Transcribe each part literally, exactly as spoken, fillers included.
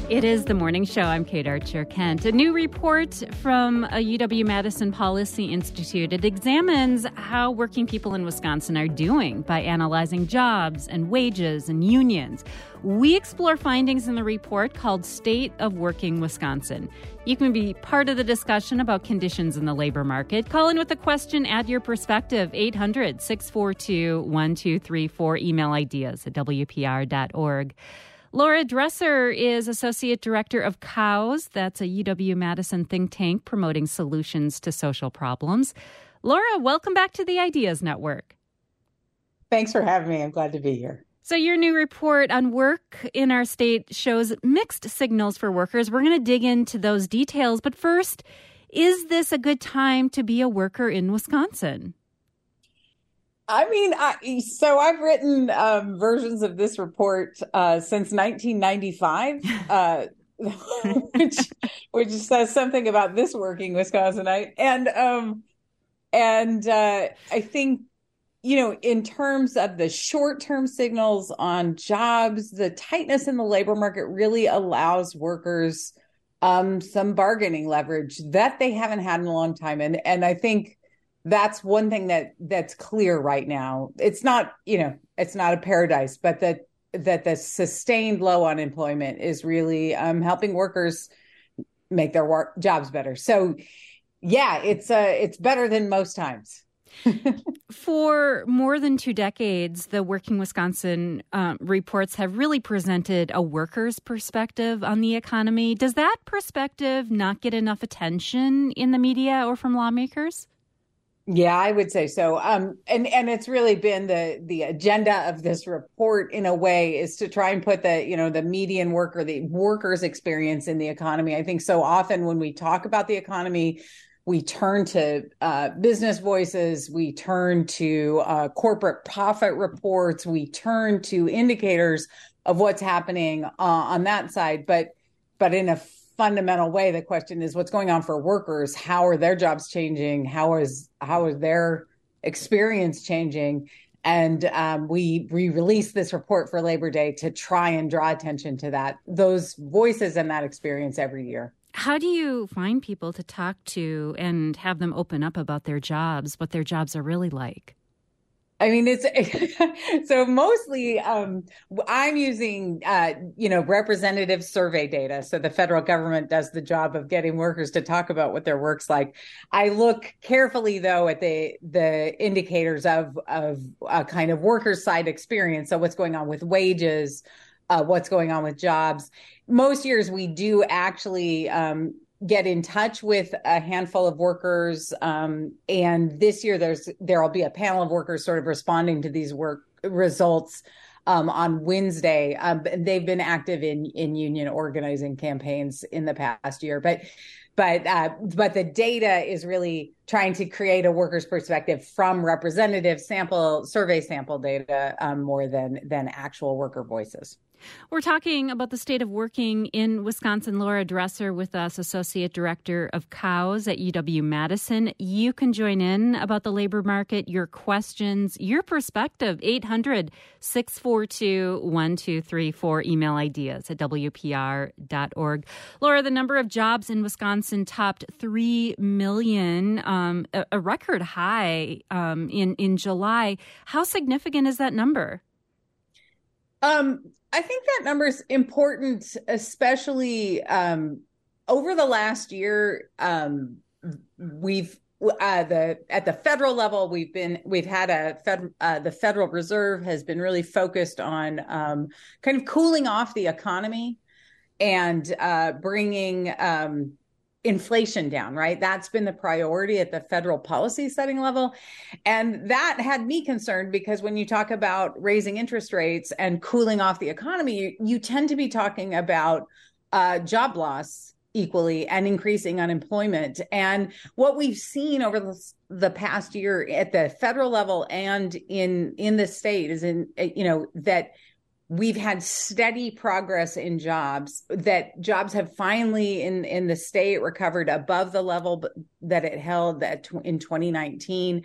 It is the morning show. I'm Kate Archer-Kent. A new report from a U W-Madison Policy Institute. It examines how working people in Wisconsin are doing by analyzing jobs and wages and unions. We explore findings in the report called State of Working Wisconsin. You can be part of the discussion about conditions in the labor market. Call in with a question, add your perspective, eight hundred, six four two, one two three four. Email ideas at W P R dot org. Laura Dresser is Associate Director of C O W S. That's a U W-Madison think tank promoting solutions to social problems. Laura, welcome back to the Ideas Network. Thanks for having me. I'm glad to be here. So your new report on work in our state shows mixed signals for workers. We're going to dig into those details. But first, is this a good time to be a worker in Wisconsin? I mean, I, so I've written um, versions of this report uh, since nineteen ninety-five, uh, which which says something about this working Wisconsinite. And um, and uh, I think, you know, in terms of the short-term signals on jobs, the tightness in the labor market really allows workers um, some bargaining leverage that they haven't had in a long time. And and I think that's one thing that that's clear right now. It's not, you know, it's not a paradise, but that that the sustained low unemployment is really um, helping workers make their work jobs better. So, yeah, it's uh, it's better than most times. For more than two decades, the Working Wisconsin um, reports have really presented a worker's perspective on the economy. Does that perspective not get enough attention in the media or from lawmakers? Yeah, I would say so. Um, and, and it's really been the the agenda of this report in a way is to try and put the, you know, the median worker, the worker's experience in the economy. I think so often when we talk about the economy, we turn to uh, business voices, we turn to uh, corporate profit reports, we turn to indicators of what's happening uh, on that side. But but in a fundamental way, the question is what's going on for workers? How are their jobs changing? How is how is their experience changing? And um, we we released this report for Labor Day to try and draw attention to that, those voices and that experience every year. How do you find people to talk to and have them open up about their jobs, what their jobs are really like? I mean, it's so mostly um, I'm using, uh, you know, representative survey data. So the federal government does the job of getting workers to talk about what their work's like. I look carefully, though, at the the indicators of of a kind of workers' side experience. So what's going on with wages, uh, what's going on with jobs. Most years we do actually um, get in touch with a handful of workers. Um, and this year there's there'll be a panel of workers sort of responding to these work results um, on Wednesday. Um, they've been active in in union organizing campaigns in the past year. But but uh, but the data is really trying to create a workers' perspective from representative sample survey sample data um, more than than actual worker voices. We're talking about the state of working in Wisconsin. Laura Dresser with us, Associate Director of C O W S at U W-Madison. You can join in about the labor market, your questions, your perspective, eight hundred, six four two, one two three four. Email ideas at W P R dot org. Laura, the number of jobs in Wisconsin topped three million, um, a, a record high um, in, in July. How significant is that number? Um, I think that number is important, especially um, over the last year. Um, we've uh, the at the federal level, we've been we've had a fed, uh, the Federal Reserve has been really focused on um, kind of cooling off the economy and uh, bringing um, inflation down, right? That's been the priority at the federal policy setting level. And that had me concerned because when you talk about raising interest rates and cooling off the economy, you, you tend to be talking about uh, job loss equally and increasing unemployment. And what we've seen over the, the past year at the federal level and in, in the state is in, you know, that we've had steady progress in jobs, that jobs have finally in, in the state recovered above the level that it held at in twenty nineteen.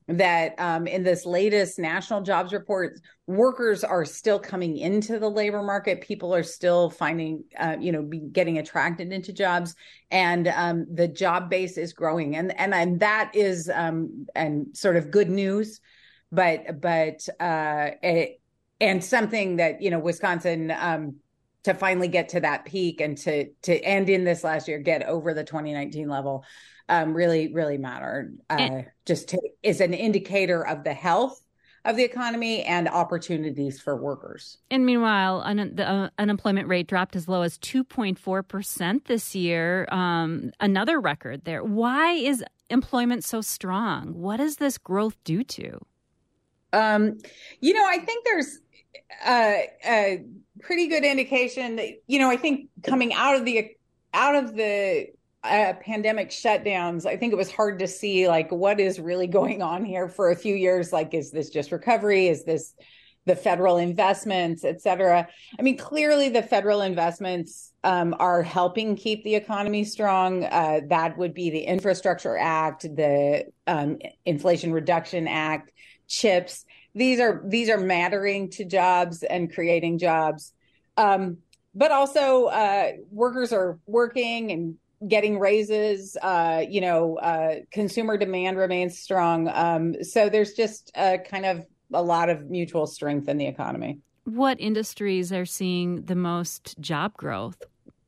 that um, in this latest national jobs report, workers are still coming into the labor market. People are still finding, uh, you know, be getting attracted into jobs, and um, the job base is growing, and and and that is um, and sort of good news, but but uh, it, and something that you know Wisconsin. Um, to finally get to that peak and to to end in this last year, get over the twenty nineteen level, um, really, really mattered. Uh, and, just to, is an indicator of the health of the economy and opportunities for workers. And meanwhile, un- the uh, unemployment rate dropped as low as two point four percent this year, um, another record there. Why is employment so strong? What does this growth due to? Um, you know, I think there's uh, a pretty good indication that, you know, I think coming out of the out of the uh, pandemic shutdowns, I think it was hard to see like what is really going on here for a few years. Like, is this just recovery? Is this the federal investments, et cetera? I mean, clearly the federal investments um, are helping keep the economy strong. Uh, that would be the Infrastructure Act, the um, Inflation Reduction Act, CHIPS. These are these are mattering to jobs and creating jobs, um, but also uh, workers are working and getting raises. Uh, you know, uh, consumer demand remains strong, um, so there's just a kind of a lot of mutual strength in the economy. What industries are seeing the most job growth?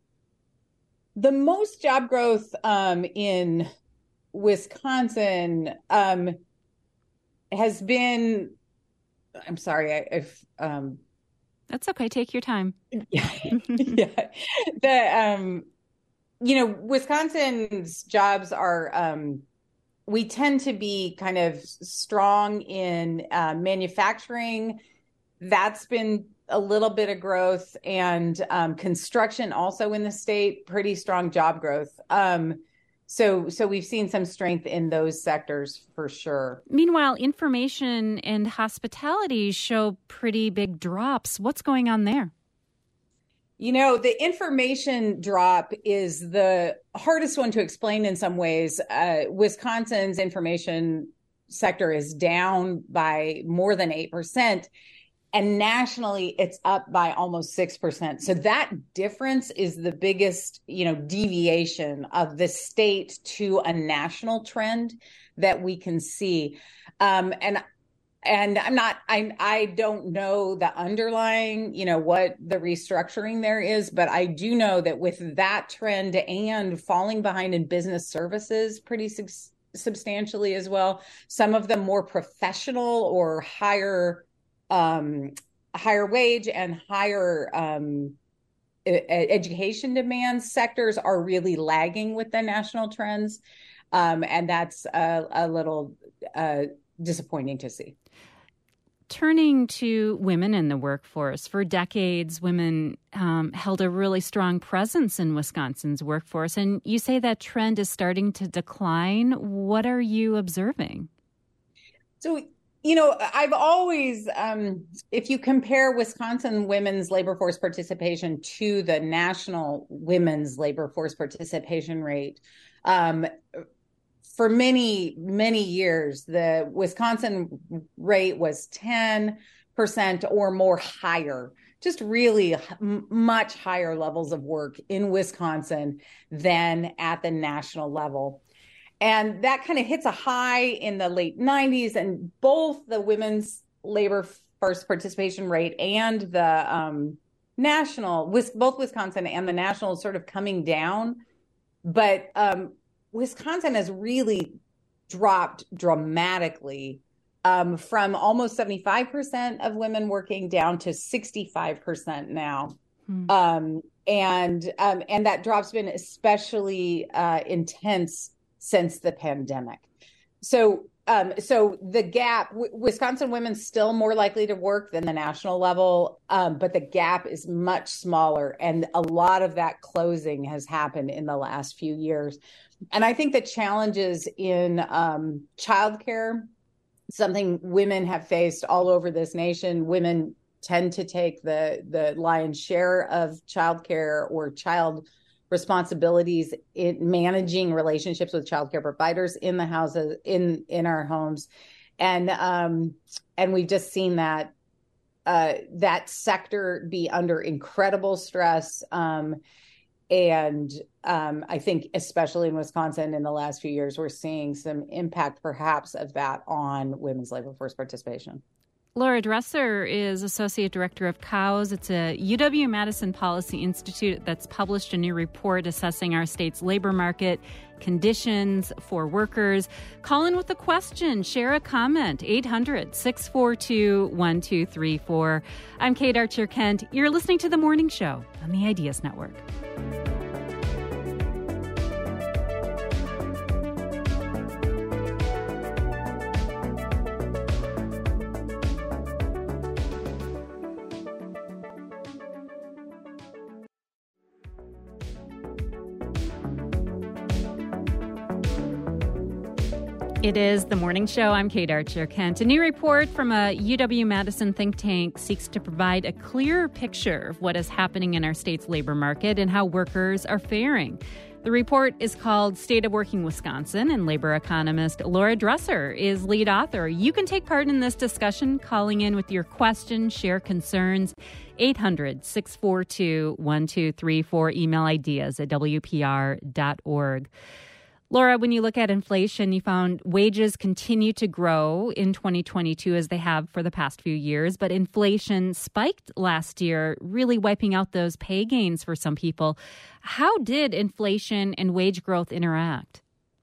The most job growth um, in Wisconsin um, has been. I'm sorry, I, if um, that's okay. Take your time. Yeah, yeah. The um, you know, Wisconsin's jobs are. Um, we tend to be kind of strong in uh, manufacturing. That's been a little bit of growth, and um, construction also in the state, pretty strong job growth. Um, So so we've seen some strength in those sectors for sure. Meanwhile, information and hospitality show pretty big drops. What's going on there? You know, the information drop is the hardest one to explain in some ways. Uh, Wisconsin's information sector is down by more than eight percent. And nationally, it's up by almost six percent. So that difference is the biggest, you know, deviation of the state to a national trend that we can see. Um, and and I'm not, I I don't know the underlying, you know, what the restructuring there is, but I do know that with that trend and falling behind in business services pretty su- substantially as well, some of the more professional or higher Um, higher wage and higher um, education demands sectors are really lagging with the national trends. Um, and that's a, a little uh, disappointing to see. Turning to women in the workforce, for decades, women um, held a really strong presence in Wisconsin's workforce. And you say that trend is starting to decline. What are you observing? So, You know, I've always, um, if you compare Wisconsin women's labor force participation to the national women's labor force participation rate, um, for many, many years, the Wisconsin rate was ten percent or more higher, just really m- much higher levels of work in Wisconsin than at the national level. And that kind of hits a high in the late nineties, and both the women's labor force participation rate and the um, national, both Wisconsin and the national, sort of coming down. But um, Wisconsin has really dropped dramatically um, from almost seventy-five percent of women working down to sixty-five percent now. Hmm. Um, and um, and that drop's been especially uh, intense since the pandemic. So um, so the gap, w- Wisconsin women still more likely to work than the national level, um, but the gap is much smaller. And a lot of that closing has happened in the last few years. And I think the challenges in um, childcare, something women have faced all over this nation. Women tend to take the, the lion's share of childcare or child responsibilities in managing relationships with childcare providers in the houses, in, in our homes. and um, and we've just seen that uh, that sector be under incredible stress. Um, and um, I think, especially in Wisconsin, in the last few years, we're seeing some impact, perhaps, of that on women's labor force participation. Laura Dresser is Associate Director of C O W S. It's a U W-Madison Policy Institute that's published a new report assessing our state's labor market conditions for workers. Call in with a question, share a comment, eight hundred, six four two, one two three four. I'm Kate Archer-Kent. You're listening to The Morning Show on the Ideas Network. It is The Morning Show. I'm Kate Archer-Kent. A new report from a U W-Madison think tank seeks to provide a clearer picture of what is happening in our state's labor market and how workers are faring. The report is called State of Working Wisconsin, and labor economist Laura Dresser is lead author. You can take part in this discussion calling in with your questions, share concerns, eight hundred, six four two, one two three four, email ideas at w p r dot org. Laura, when you look at inflation, you found wages continue to grow in twenty twenty-two as they have for the past few years, but inflation spiked last year, really wiping out those pay gains for some people. How did inflation and wage growth interact?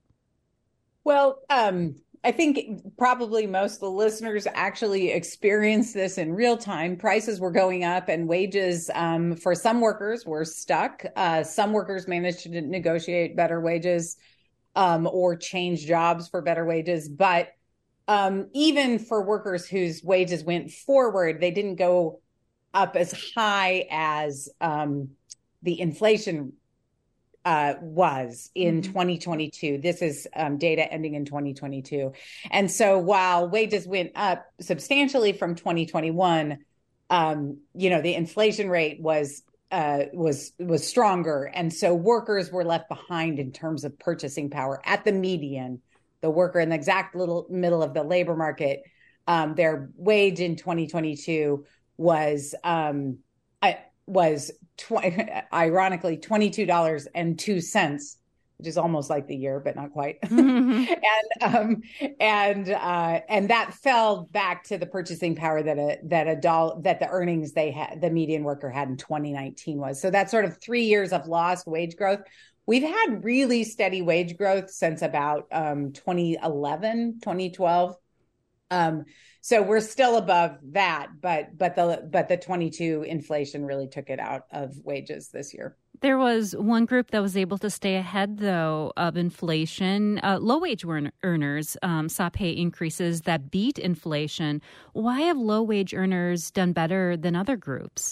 Well, um, I think probably most of the listeners actually experienced this in real time. Prices were going up and wages um, for some workers were stuck. Uh, some workers managed to negotiate better wages Um, or change jobs for better wages. But um, even for workers whose wages went forward, they didn't go up as high as um, the inflation uh, was in mm-hmm. twenty twenty-two. This is um, data ending in twenty twenty-two. And so while wages went up substantially from twenty twenty-one, um, you know, the inflation rate was Uh, was was stronger, and so workers were left behind in terms of purchasing power at the median. The worker in the exact little middle of the labor market, um, their wage in twenty twenty-two was um, I, was tw- ironically twenty-two dollars and two cents, which is almost like the year, but not quite. Mm-hmm. and um, and uh, and that fell back to the purchasing power that a that a doll that the earnings they had the median worker had in twenty nineteen was. So that's sort of three years of lost wage growth. We've had really steady wage growth since about um, twenty eleven, twenty twelve. Um, so we're still above that, but but the but the twenty-two inflation really took it out of wages this year. There was one group that was able to stay ahead, though, of inflation. Uh, low-wage earners um, saw pay increases that beat inflation. Why have low-wage earners done better than other groups?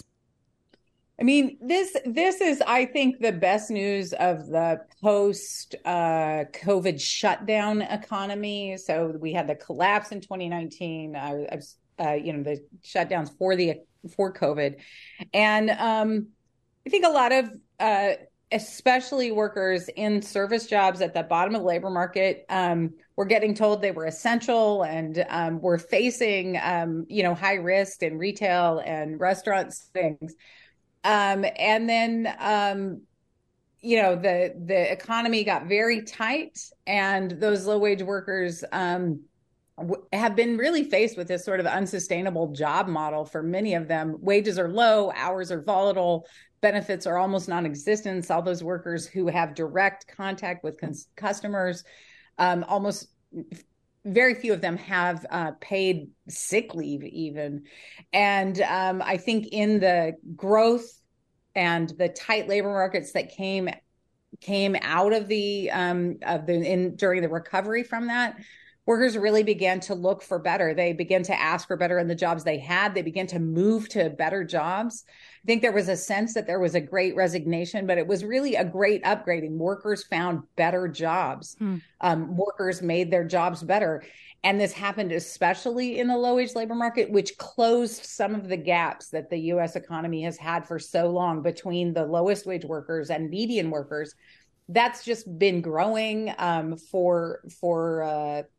I mean, this this is, I think, the best news of the post-COVID uh, shutdown economy. So we had the collapse in twenty nineteen, uh, uh, you know, the shutdowns for the for COVID, and um, I think a lot of, uh, especially workers in service jobs at the bottom of the labor market, um, were getting told they were essential and um, were facing, um, you know, high risk in retail and restaurants things. Um, and then, um, you know, the the economy got very tight, and those low wage workers um, w- have been really faced with this sort of unsustainable job model for many of them. Wages are low, hours are volatile, benefits are almost non-existent. All those workers who have direct contact with cons- customers, um, almost very few of them have uh, paid sick leave even. And um, I think in the growth and the tight labor markets that came came out of the um, of the in during the recovery from that, workers really began to look for better. They began to ask for better in the jobs they had. They began to move to better jobs. I think there was a sense that there was a great resignation, but it was really a great upgrading. Workers found better jobs. Hmm. Um, workers made their jobs better. And this happened especially in the low-wage labor market, which closed some of the gaps that the U S economy has had for so long between the lowest wage workers and median workers. That's just been growing um, for for uh,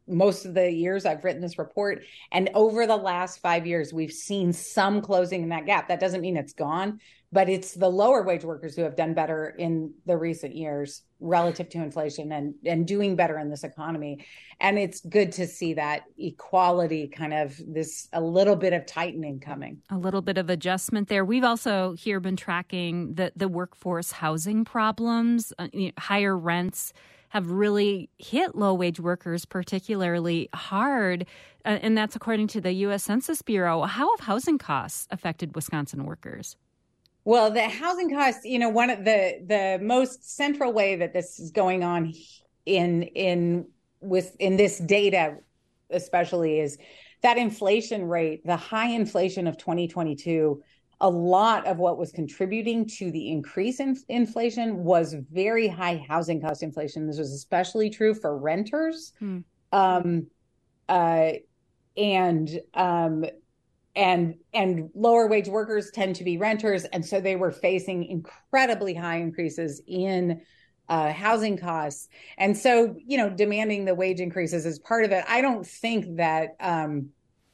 most of the years I've written this report. And over the last five years, we've seen some closing in that gap. That doesn't mean it's gone, but it's the lower wage workers who have done better in the recent years relative to inflation and, and doing better in this economy. And it's good to see that equality kind of this, a little bit of tightening coming. A little bit of adjustment there. We've also here been tracking the, the workforce housing problems. Uh, you know, higher rents have really hit low-wage workers particularly hard, uh, and that's according to the U S Census Bureau. How have housing costs affected Wisconsin workers? Well, the housing costs, you know, one of the the most central way that this is going on in in with in this data, especially, is that inflation rate, the high inflation of twenty twenty-two. A lot of what was contributing to the increase in inflation was very high housing cost inflation. This was especially true for renters, hmm. um, uh, and um, and and lower wage workers tend to be renters, and so they were facing incredibly high increases in uh, housing costs. And so, you know, demanding the wage increases is part of it. I don't think that um,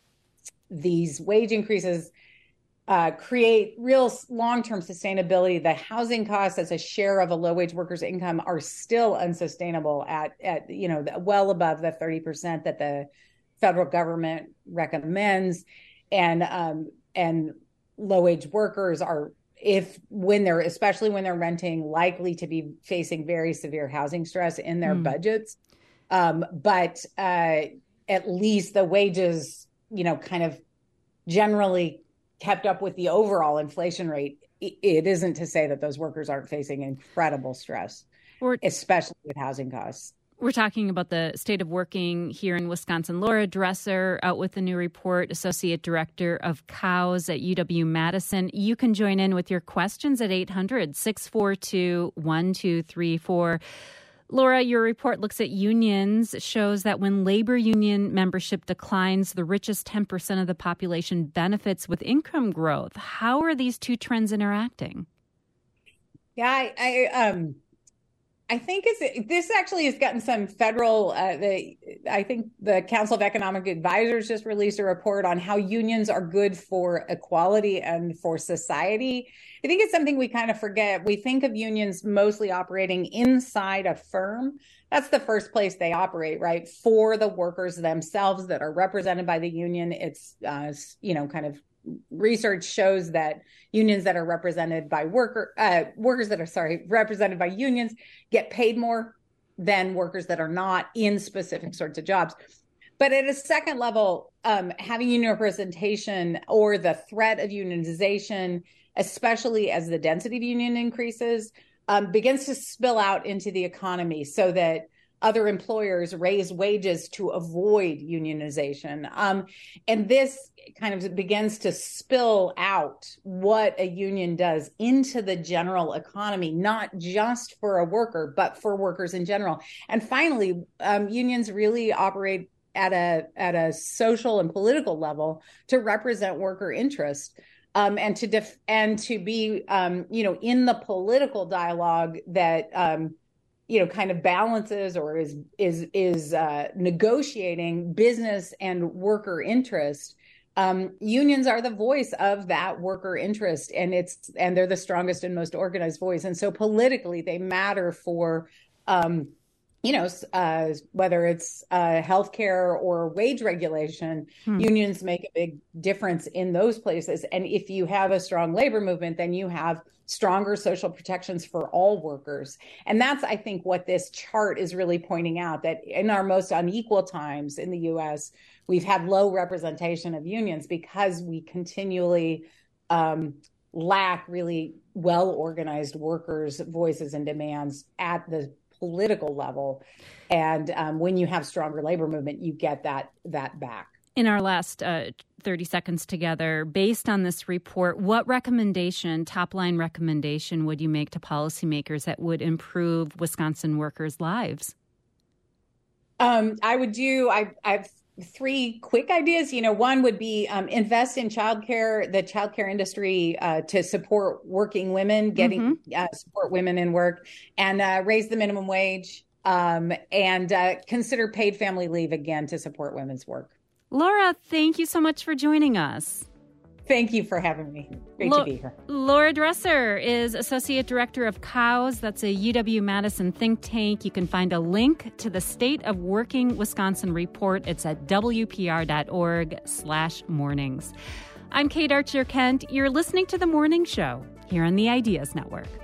these wage increases Uh, create real long-term sustainability. The housing costs as a share of a low-wage worker's income are still unsustainable at, at you know, well above the thirty percent that the federal government recommends. And um, and low-wage workers are, if when they're, especially when they're renting, likely to be facing very severe housing stress in their mm. budgets. Um, but uh, at least the wages, you know, kind of generally kept up with the overall inflation rate. It isn't to say that those workers aren't facing incredible stress, we're, especially with housing costs. We're talking about the state of working here in Wisconsin. Laura Dresser out with the new report, Associate Director of C O W S at U W-Madison. You can join in with your questions at eight hundred, six four two, one two three four. Laura, your report looks at unions, shows that when labor union membership declines, the richest ten percent of the population benefits with income growth. How are these two trends interacting? Yeah, I, I um, I think it's, this actually has gotten some federal, uh, the, I think the Council of Economic Advisors just released a report on how unions are good for equality and for society. I think it's something we kind of forget. We think of unions mostly operating inside a firm. That's the first place they operate, right? For the workers themselves that are represented by the union. It's, uh, you know, kind of research shows that unions that are represented by worker uh, workers that are sorry represented by unions get paid more than workers that are not in specific sorts of jobs. But at a second level, um, having union representation or the threat of unionization, especially as the density of union increases, um, begins to spill out into the economy so that other employers raise wages to avoid unionization. Um, and this kind of begins to spill out what a union does into the general economy, not just for a worker, but for workers in general. And finally, um, unions really operate at a at a social and political level to represent worker interest. Um, and to def- and to be, um, you know, in the political dialogue that, um, you know, kind of balances or is is is uh, negotiating business and worker interest. Um, unions are the voice of that worker interest, and it's and they're the strongest and most organized voice. And so politically, they matter for, um, you know, uh, whether it's uh, healthcare or wage regulation. Hmm. Unions make a big difference in those places. And if you have a strong labor movement, then you have stronger social protections for all workers. And that's, I think, what this chart is really pointing out, that in our most unequal times in the U S, we've had low representation of unions because we continually um, lack really well-organized workers' voices and demands at the political level. And um, when you have stronger labor movement, you get that that back. In our last uh, thirty seconds together, based on this report, what recommendation, top-line recommendation, would you make to policymakers that would improve Wisconsin workers' lives? Um, I would do, I, I've three quick ideas. You know, one would be um, invest in childcare, the childcare industry uh, to support working women, getting mm-hmm. uh, support women in work, and uh, raise the minimum wage. um, and uh, consider paid family leave again to support women's work. Laura, thank you so much for joining us. Thank you for having me. Great Lo- to be here. Laura Dresser is Associate Director of C O W S. That's a U W-Madison think tank. You can find a link to the State of Working Wisconsin report. It's at W P R dot org slash mornings. I'm Kate Archer Kent. You're listening to The Morning Show here on the Ideas Network.